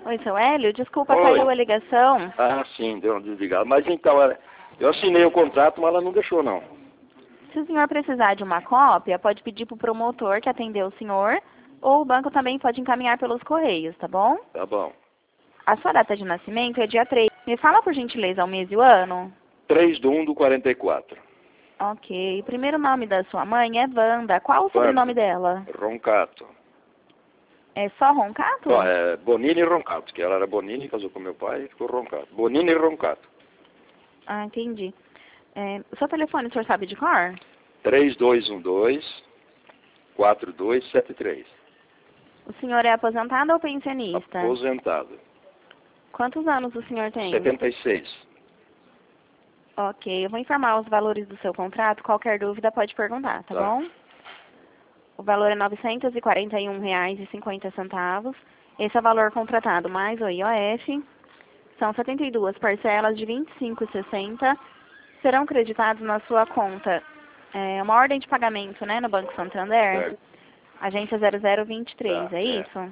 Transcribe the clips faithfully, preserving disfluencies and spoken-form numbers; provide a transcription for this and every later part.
Oi, seu Hélio? Desculpa, Oi. caiu a ligação. Ah, sim, deu um desligado. Mas então, é, eu assinei o contrato, mas ela não deixou, não. Se o senhor precisar de uma cópia, pode pedir para o promotor que atendeu o senhor, ou o banco também pode encaminhar pelos correios, tá bom? Tá bom. A sua data de nascimento é dia três. Me fala, por gentileza, o mês e o ano? três de um do quarenta e quatro. Ok. O primeiro nome da sua mãe é Wanda. Qual o sobrenome dela? Roncato. É só Roncato? Bom, é Bonini e Roncato, que ela era Bonini, casou com meu pai e ficou Roncato. Bonini e Roncato. Ah, entendi. É, o seu telefone, o senhor sabe de cor? três dois um dois, quatro dois sete três. O senhor é aposentado ou pensionista? Aposentado. Quantos anos o senhor tem? setenta e seis. Ok, eu vou informar os valores do seu contrato. Qualquer dúvida pode perguntar, tá, Tá. bom? O valor é novecentos e quarenta e um reais e cinquenta centavos. Esse é o valor contratado mais o I O F. São setenta e duas parcelas de vinte e cinco reais e sessenta centavos. Serão creditados na sua conta. É uma ordem de pagamento, né, no Banco Santander. Certo. Agência zero zero vinte e três, Tá, é é. isso?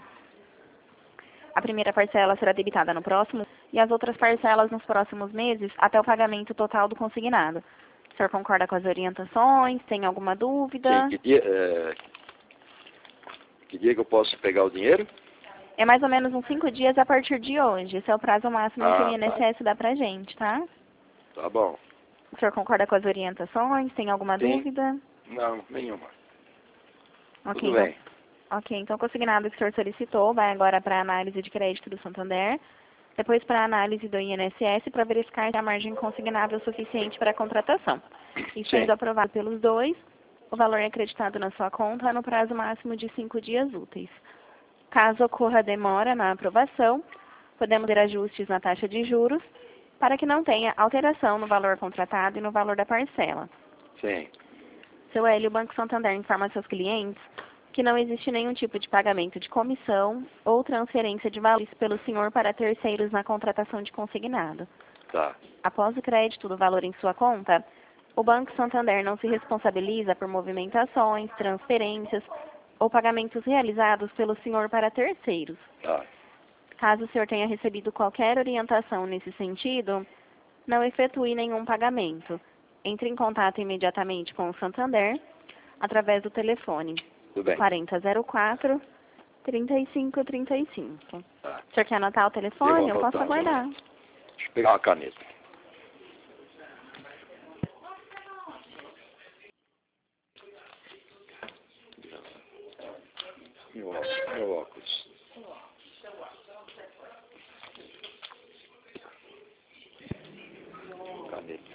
A primeira parcela será debitada no próximo e as outras parcelas nos próximos meses até o pagamento total do consignado. O senhor concorda com as orientações? Tem alguma dúvida? Sim, que dia, é, que dia que eu posso pegar o dinheiro? É mais ou menos uns cinco dias a partir de hoje. Esse é o prazo máximo que o Ah, I N S S dá pra gente, tá? Tá bom. O senhor concorda com as orientações? Tem alguma Sim. dúvida? Não, nenhuma. Ok, Tudo então, bem. ok, então o consignado que o senhor solicitou vai agora para a análise de crédito do Santander, depois para a análise do I N S S para verificar se a margem consignável é suficiente para a contratação. E sendo Sim. aprovado pelos dois, o valor é acreditado na sua conta no prazo máximo de cinco dias úteis. Caso ocorra demora na aprovação, podemos ter ajustes na taxa de juros para que não tenha alteração no valor contratado e no valor da parcela. Sim. Seu Hélio, o Banco Santander informa seus clientes que não existe nenhum tipo de pagamento de comissão ou transferência de valores pelo senhor para terceiros na contratação de consignado. Tá. Após o crédito do valor em sua conta, o Banco Santander não se responsabiliza por movimentações, transferências ou pagamentos realizados pelo senhor para terceiros. Tá. Caso o senhor tenha recebido qualquer orientação nesse sentido, não efetue nenhum pagamento. Entre em contato imediatamente com o Santander através do telefone Tudo bem. quarenta zero quatro, trinta e cinco trinta e cinco. Tá. O senhor quer anotar o telefone? Eu, vou posso anotar, aguardar. Deixa eu pegar uma caneta. Meu óculos. Meu óculos. Caneta.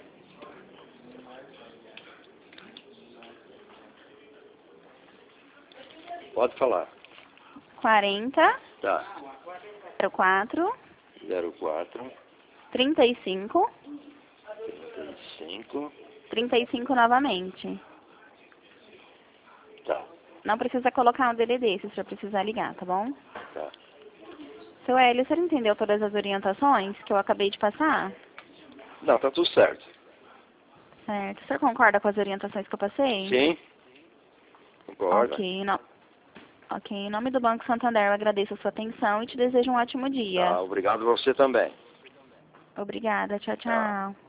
Pode falar. quarenta Tá. zero quatro, zero quatro, trinta e cinco, trinta e cinco. trinta e cinco novamente. Tá. Não precisa colocar um D D D se o senhor precisar ligar, tá bom? Tá. Seu Hélio, o senhor entendeu todas as orientações que eu acabei de passar? Não, tá tudo certo. Certo. O senhor concorda com as orientações que eu passei? Sim. Concorda? Ok, não. Ok, em nome do Banco Santander, eu agradeço a sua atenção e te desejo um ótimo dia. Tá, obrigado a você também. Obrigada, tchau, Tchau. tchau.